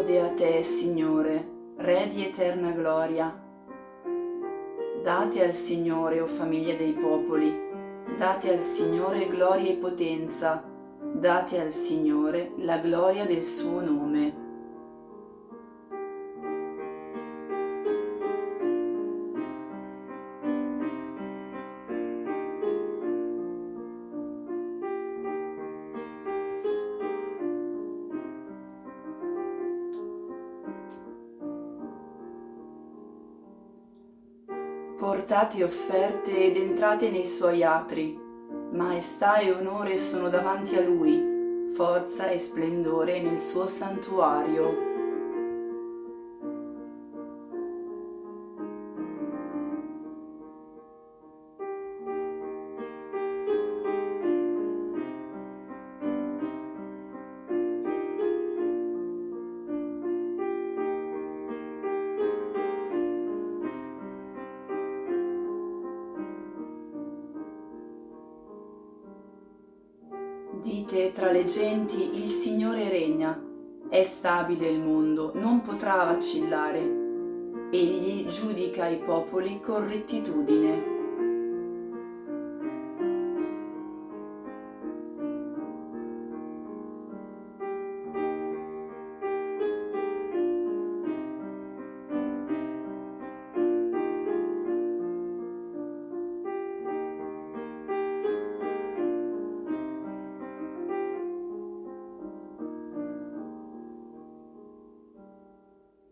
Lode a te, Signore, Re di eterna gloria. Date al Signore, o famiglia dei popoli, date al Signore gloria e potenza, date al Signore la gloria del suo nome. Portate offerte ed entrate nei suoi atri. Maestà e onore sono davanti a lui, forza e splendore nel suo santuario. Dite tra le genti, il Signore regna, è stabile il mondo, non potrà vacillare. Egli giudica i popoli con rettitudine.